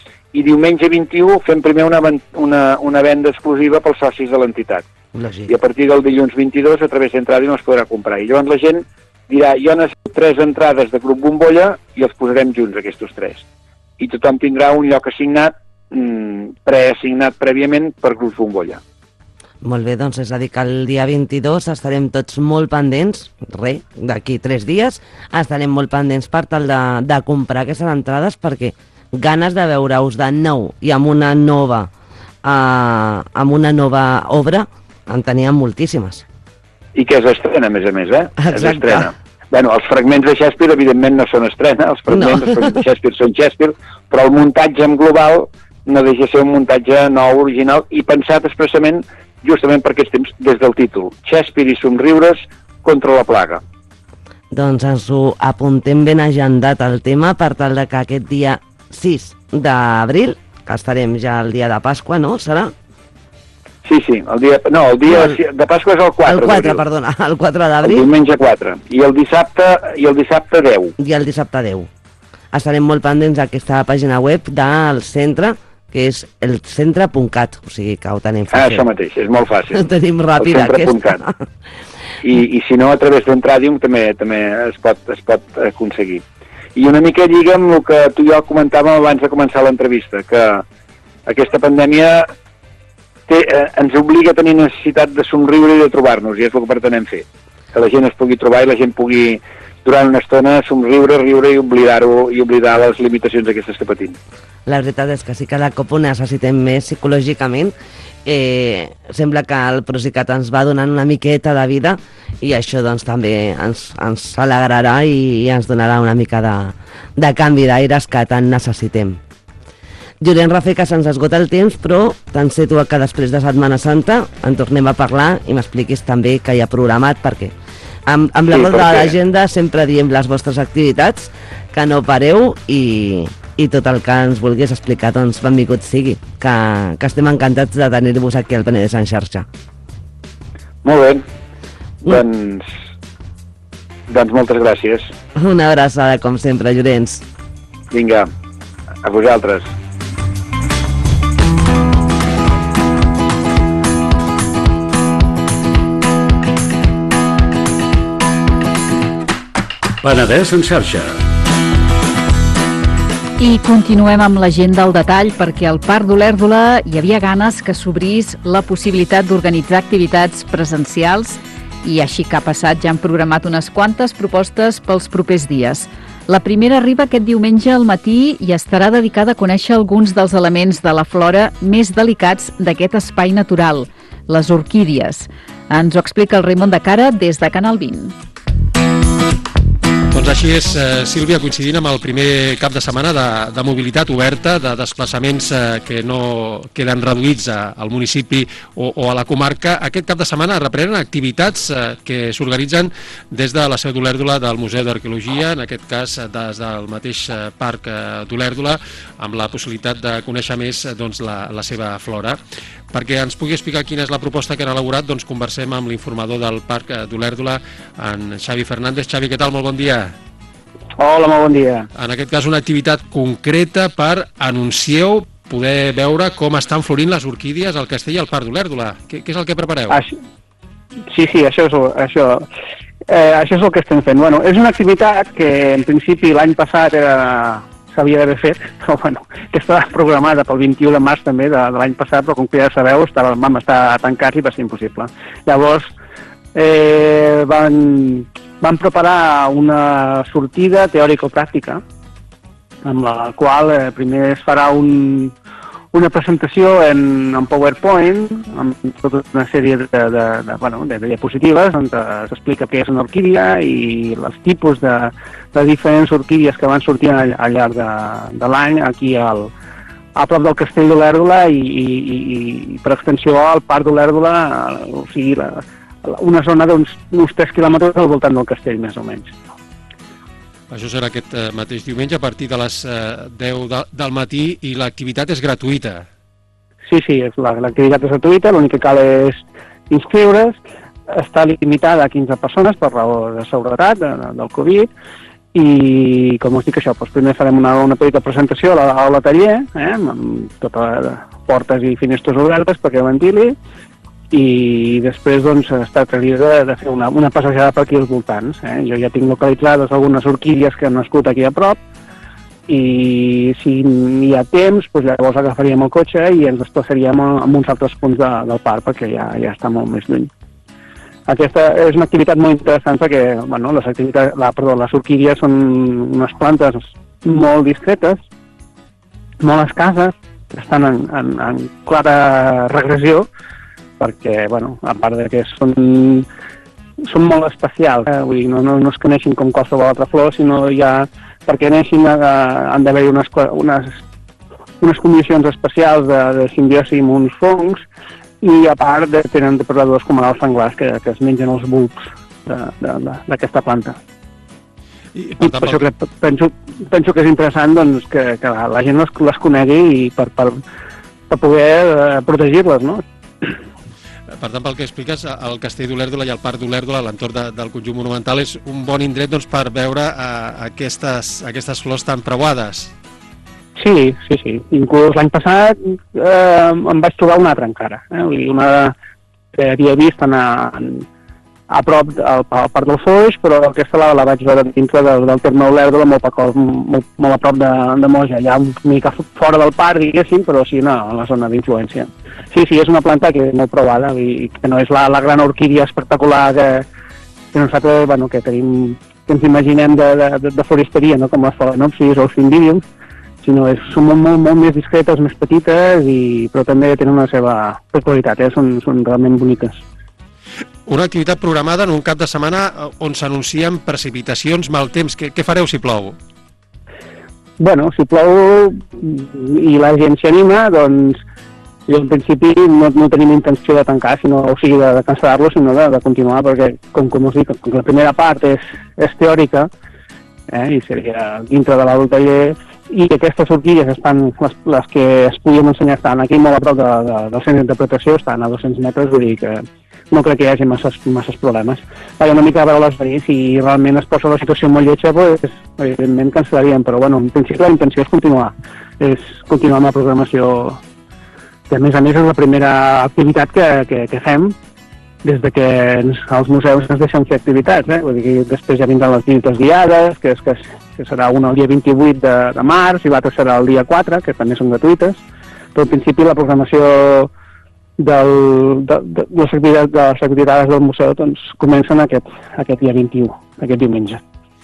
i diumenge vint-i-u fem primer una, una, una venda exclusiva pels socis de l'entitat. I a partir del dilluns vint-i-dos a través d'Entradium es podrà comprar. I llavors la gent dirà, jo necessito tres entrades de grup bombolla i els posarem junts, aquests tres. I tothom tindrà un lloc assignat, mmm, preassignat prèviament per grups bombolla. Molt bé, doncs és a dir que el dia vint-i-dos estarem tots molt pendents, re, d'aquí tres dies, estarem molt pendents per tal de, de comprar aquestes entrades, perquè ganes de veure-us de nou i amb una nova, uh, amb una nova obra en teníem moltíssimes. I que és estrena, a més a més, eh? Exacte. És estrena. Bueno, els fragments de Shakespeare, evidentment, no són estrena, els fragments, no. Els de Shakespeare són Shakespeare, però el muntatge en global no deixa de ser un muntatge nou, original, i pensat expressament justament per aquests temps, des del títol, Shakespeare i somriures contra la plaga. Doncs ens ho apuntem ben agendat el tema per tal de que aquest dia sis d'abril, que estarem ja el dia de Pasqua, no? Serà? Sí, sí, el dia, no, el dia el, de Pasqua és el quatre. El quatre, perdona, el quatre d'abril. El diumenge quatre. I el dissabte, i el dissabte deu. I el dissabte deu. Estarem molt pendents d'aquesta pàgina web del centre, que és el centre punt cat, o sigui que ho tenim fàcil. Ah, això mateix, és molt fàcil. Ho tenim ràpid, aquesta. I, I si no, a través d'Entràdium també també es pot, es pot aconseguir. I una mica lliga amb el que tu i jo comentàvem abans de començar l'entrevista, que aquesta pandèmia té, eh, ens obliga a tenir necessitat de somriure i de trobar-nos, i és el que pretenem fer. Que la gent es pugui trobar i la gent pugui, durant una estona, somriure, riure i oblidar-ho i oblidar les limitacions aquestes que patim. La veritat és que sí, cada cop ho necessitem més psicològicament. Eh, sembla que el Procicat ens va donant una miqueta de vida i això doncs també ens, ens alegrarà i, i ens donarà una mica de, de canvi d'aires que tant necessitem. Julián Rafeca, se'ns esgota el temps, però tant sé tu que després de Setmana Santa en tornem a parlar i m'expliquis també què hi ha programat, perquè amb, amb la sí, roda de l'agenda sempre diem les vostres activitats, que no pareu i, i tot el que ens vulguis explicar, doncs benvingut sigui, que, que estem encantats de tenir-vos aquí al Penedès en xarxa. Molt bé, mm. doncs, doncs moltes gràcies. Una abraçada, com sempre, Llorenç. Vinga, a vosaltres. Penedès en xarxa. I continuem amb la gent del detall, perquè al Parc d'Olèrdola hi havia ganes que s'obrís la possibilitat d'organitzar activitats presencials i així que ha passat, ja han programat unes quantes propostes pels propers dies. La primera arriba aquest diumenge al matí i estarà dedicada a conèixer alguns dels elements de la flora més delicats d'aquest espai natural, les orquídies. Ens ho explica el Raimon de Cara des de Canal vint. Doncs així és, eh, Sílvia, coincidint amb el primer cap de setmana de, de mobilitat oberta, de desplaçaments eh, que no queden reduïts a, al municipi o, o a la comarca. Aquest cap de setmana reprenen activitats eh, que s'organitzen des de la seu d'Olèrdola del Museu d'Arqueologia, en aquest cas des del mateix eh, Parc eh, d'Olèrdola, amb la possibilitat de conèixer més eh, doncs, la, la seva flora. Perquè ens pugui explicar quina és la proposta que han elaborat, doncs conversem amb l'informador del Parc d'Olèrdola, en Xavi Fernández. Xavi, què tal? Molt bon dia. Hola, molt bon dia. En aquest cas, una activitat concreta per anuncieu poder veure com estan florint les orquídies al Castell i al Parc d'Olèrdola. Què, què és el que prepareu? Ah, sí, sí, això és, això, eh, això és el que estem fent. Bueno, és una activitat que en principi l'any passat era... s'havia d'haver fet, però bueno, que estava programada pel vint-i-u de març també de, de l'any passat, però com que ja sabeu, estava, vam estar tancats i va ser impossible. Llavors, eh, van, van preparar una sortida teòrico-pràctica, amb la qual eh, primer es farà un, una presentació en, en PowerPoint, amb tota una sèrie de, de, de, bueno, de diapositives on s'explica què és una orquídia i els tipus de, de diferents orquídies que van sortir al, al llarg de, de l'any aquí al, a prop del Castell d'Olèrdola i, i, i per extensió al Parc d'Olèrdola, o sigui, la, una zona d'uns uns tres quilòmetres al voltant del castell, més o menys. Això serà aquest eh, mateix diumenge a partir de les eh, deu de, del matí i l'activitat és gratuïta. Sí, sí, l'activitat és gratuïta, l'únic que cal és inscriure's, està limitada a quinze persones per raó de seguretat de, de, del Covid i, com us dic això, doncs primer farem una, una petita presentació a l'aula taller, eh, amb totes les portes i finestres obertes perquè ventili, i després doncs està previst de, de fer una, una passejada per aquí als voltants. Eh? Jo ja tinc localitzades algunes orquídies que han nascut aquí a prop i si hi ha temps doncs llavors agafaríem el cotxe i ens desplaçaríem a, a uns altres punts de, del parc perquè ja, ja està molt més lluny. Aquesta és una activitat molt interessant perquè bueno, les, activitats, la, perdó, les orquídies són unes plantes molt discretes, molt escasses, que estan en, en, en clara regressió perquè, bueno, a part de que són, són molt especials, eh? Vull dir, no, no, no es coneixen com qualsevol altra flor, sinó ja perquè neixin eh, han d'haver unes, unes, unes condicions especials de, de simbiosi amb uns fongs i a part de, tenen depredadors com els senglars que, que es mengen els bulbs d'aquesta planta. I, I per això que penso, penso que és interessant doncs, que, que la gent les, les conegui i per, per, per poder eh, protegir-les, no? Per tant, pel que expliques, el Castell d'Olèrdola i el Parc d'Olèrdola, l'entorn de, del conjunt monumental, és un bon indret doncs, per veure uh, aquestes, aquestes flors tan preuades. Sí, sí, sí. Inclús l'any passat eh, em vaig trobar una altra encara. Eh? Una que havia vist en, en, a prop al, al Parc del Foix, però aquesta la, la vaig veure dintre del, del terme Olèrdola, molt, molt, molt a prop de, de Moja, allà una mica fora del parc, diguéssim, però sí no, en la zona d'influència. Sí, sí, és una planta que és molt provada i que no és la, la gran orquídia espectacular que, que nosaltres, bueno, que tenim, que ens imaginem de, de, de floristeria, no? Com les Phalaenopsis o els Cymbidium, sinó és, són molt, molt, molt més discretes, més petites, i, però també tenen una seva peculiaritat, eh? són, són realment boniques. Una activitat programada en un cap de setmana on s'anuncien precipitacions, mal temps. Què, què fareu si plou? Bueno, si plou i la gent s'hi anima, doncs jo en principi no, no tenim intenció de tancar, sinó, o sigui, de, de cancel·lar-lo, sinó de, de continuar, perquè, com, com us dic, com la primera part és, és teòrica, eh, i seria dintre de l'aula taller, i aquestes orquídies estan, les, les que es podien ensenyar estan aquí molt a prop de, de, del centre d'interpretació, estan a dos-cents metres, vull dir que no crec que hi hagi masses, masses problemes. Vaja, una mica a veure les verí, si realment es posa la situació molt lletja, pues, evidentment cancel·laríem, però bueno, en principi la intenció és continuar, és continuar amb la programació, que a més a més és la primera activitat que, que, que fem des de que els museus ens deixen fer activitats, eh? Vull dir que després ja vindran les activitats guiades, que, és, que, que serà una el dia vint-i-vuit de, de març i l'altra serà el dia quatre, que també són gratuïtes, però en principi la programació del, de, de, de, les activitats, de les activitats del museu doncs, comencen aquest, aquest dia vint-i-u, aquest diumenge.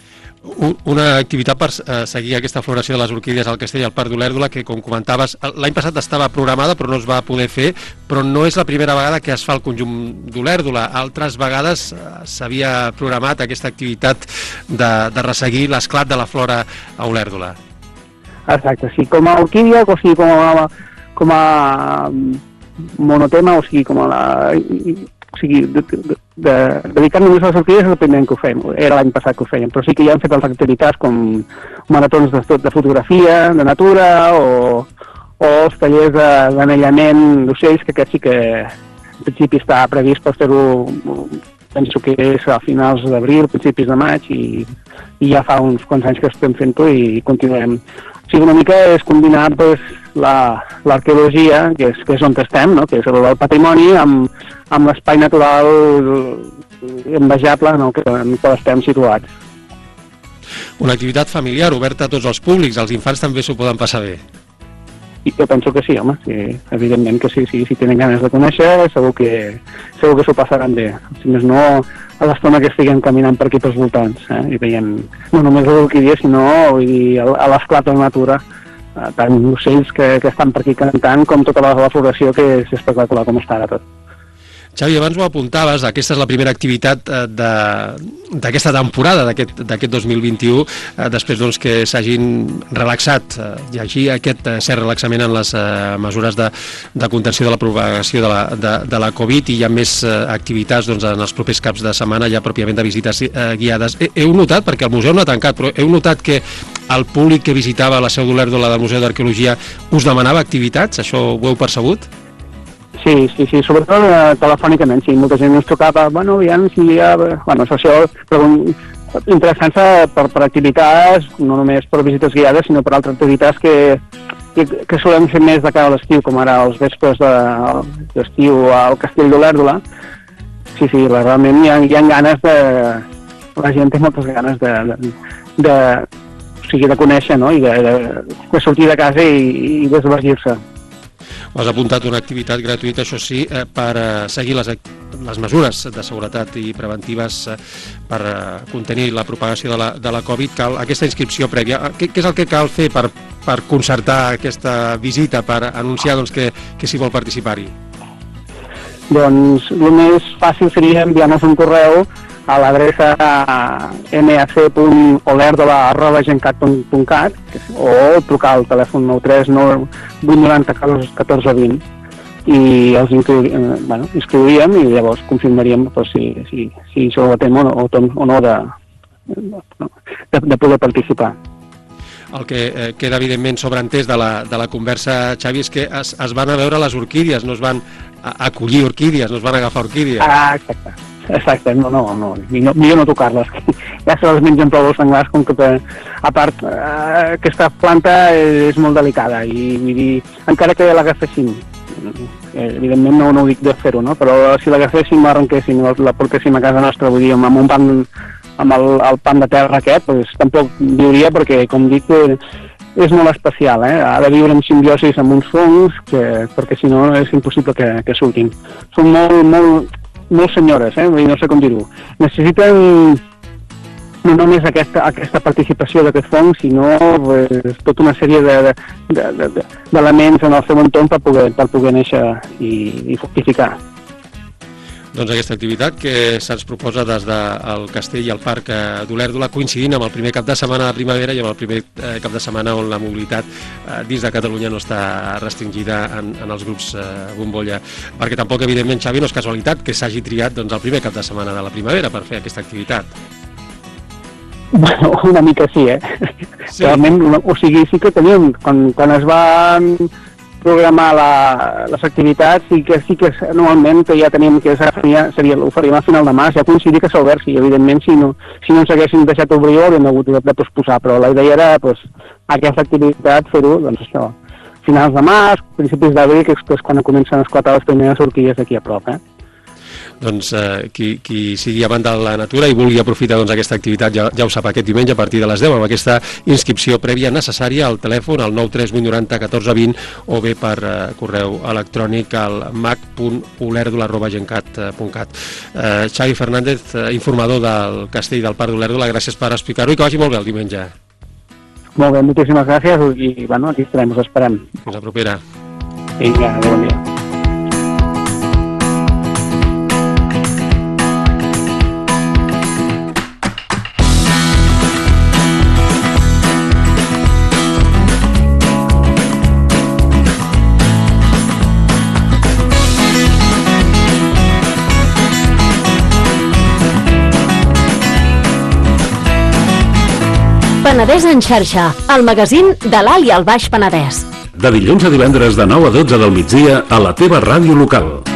Una activitat per eh, seguir aquesta floració de les orquídies al Castell i al Parc d'Olèrdola, que, com comentaves, l'any passat estava programada però no es va poder fer, però no és la primera vegada que es fa el conjunt d'Olèrdola. Altres vegades eh, s'havia programat aquesta activitat de, de resseguir l'esclat de la flora a Olèrdola. Exacte, sí, com a orquídia, o sigui, com a, com a monotema, o sigui, com a la... O sigui, de, de, de, dedicar-nos només a les orquídies és el primer que ho fem, era l'any passat que ho fèiem, però sí que ja hem fet altres activitats com maratons de, de fotografia, de natura, o, o els tallers d'anellament d'ocells, que aquest sí que en principi està previst per fer-ho, penso que és a finals d'abril, principis de maig, i, i ja fa uns quants anys que estem fent-ho i continuem. O sigui, una mica és combinar pues, l'arqueologia, la, que, és, que és on estem, no? Que és el, el patrimoni, amb, amb l'espai natural envejable en el que, en el que estem situats. Una activitat familiar, oberta a tots els públics, els infants també s'ho poden passar bé. I jo penso que sí, home, sí, evidentment que sí, sí, si tenen ganes de conèixer, segur que, segur que s'ho passaran bé. Si més no, a l'estona que estiguem caminant per aquí pels voltants, eh? I veient no només l'orquídia, sinó vull dir, a l'esclat de la natura, eh, tant ocells que, que estan per aquí cantant com tota la, la floració, que és espectacular com està ara tot. Xavi, abans ho apuntaves, aquesta és la primera activitat d'aquesta temporada, d'aquest dos mil vint-i-u, eh, després doncs, que s'hagin relaxat, eh, i així aquest eh, cert relaxament en les eh, mesures de, de contenció de la propagació de la, de, de la Covid, i hi ha més eh, activitats doncs, en els propers caps de setmana, ja pròpiament de visites eh, guiades. He, heu notat, perquè el museu no ha tancat, però heu notat que el públic que visitava la seu d'Olèrdola del Museu d'Arqueologia us demanava activitats? Això ho heu percebut? Sí, sí, sí, sobretot eh, telefònicament, sí, molta gent ens trucava, bueno, aviam si hi ha... Bueno, això, però interessant per, per activitats, no només per visites guiades, sinó per altres activitats que, que, que solen fer més de cara a l'estiu, com ara els vespres d'estiu de, al Castell d'Olèrdola. Sí, sí, realment hi ha, hi ha ganes de... La gent té moltes ganes de... de, de o sigui, de conèixer, no?, i de, de, de sortir de casa i, i desvergir-se. Has apuntat una activitat gratuïta, això sí, eh, per eh, seguir les, les mesures de seguretat i preventives eh, per eh, contenir la propagació de la, de la Covid. Cal aquesta inscripció prèvia. Què, què és el que cal fer per, per concertar aquesta visita, per anunciar doncs, que, que s'hi vol participar-hi? Doncs el més fàcil seria enviar-nos un correu a l'adreça mac punt olèrdola arroba gencat punt cat o trucar al telèfon nou tres nou vuit nou zero un quatre un vint i els bueno, inscriuríem i llavors confirmaríem pues, si, si, si això ho atem o no, o no de, de, de poder participar. el que eh, queda evidentment sobreentès de la, de la conversa, Xavi, és que es, es van a veure les orquídies, no es van a, acollir orquídies, no es van agafar orquídies. Ah, exacte. Exacte, no, no, no, millor, millor no tocar-les, ja se les mengen prou els senglars, com que a part eh, aquesta planta és molt delicada i vull dir, encara que l'agafessin, eh, evidentment no, no ho dic de fer-ho, no? Però si l'agafessin, l'arrenquessin, la portessin a casa nostra, vull dir, amb un pan, amb el, el pan de terra aquest, doncs tampoc viuria perquè, com dic, és molt especial, eh? Ha de viure en simbiosis amb uns fongs, que, perquè si no és impossible que, que surtin. Són molt, molt, molt senyores, eh? No sé com dir-ho. Necessiten no només aquesta, aquesta participació d'aquest fong, sinó pues, tota una sèrie d'elements de, de, de, de, en el seu entorn per poder, per poder néixer i, i fructificar. Doncs aquesta activitat que se'ns proposa des del Castell i el Parc d'Olèrdola, coincidint amb el primer cap de setmana de primavera i amb el primer cap de setmana on la mobilitat dins de Catalunya no està restringida en, en els grups bombolla. Perquè tampoc, evidentment, Xavi, no és casualitat que s'hagi triat doncs, el primer cap de setmana de la primavera per fer aquesta activitat. Bueno, una mica sí, eh? Sí. Realment, o sigui, sí que teníem, quan, quan es van programar la, les activitats, sí que sí que anualment que ja teníem que seria, seria, ho faríem a final de març, ja coincidir que s'ha obert, sí, evidentment si no, si no ens haguessin deixat obrir ho hauríem hagut de, de posposar, però la idea era pues, aquesta activitat fer-ho, doncs això, finals de març, principis d'abril, que és, que és quan comencen a esclatar les primeres orquídies aquí a prop, eh? Doncs eh, qui, qui sigui amant de la natura i vulgui aprofitar doncs, aquesta activitat ja, ja ho sap aquest diumenge a partir de les deu amb aquesta inscripció prèvia necessària al telèfon al nou tres vuit nou zero catorze vint o bé per eh, correu electrònic al mac punt olèrdola arroba gencat punt cat. eh, Xavi Fernández, eh, informador del Castell del Parc d'Olèrdola, gràcies per explicar-ho i que vagi molt bé el diumenge. Molt bé, moltíssimes gràcies i bueno, aquí estarem, us esperem. Fins la propera. Vinga, bon dia. Penedès en xarxa, el magazín de l'Alt i el Baix Penedès. De dilluns a divendres de nou a dotze del migdia a la teva ràdio local.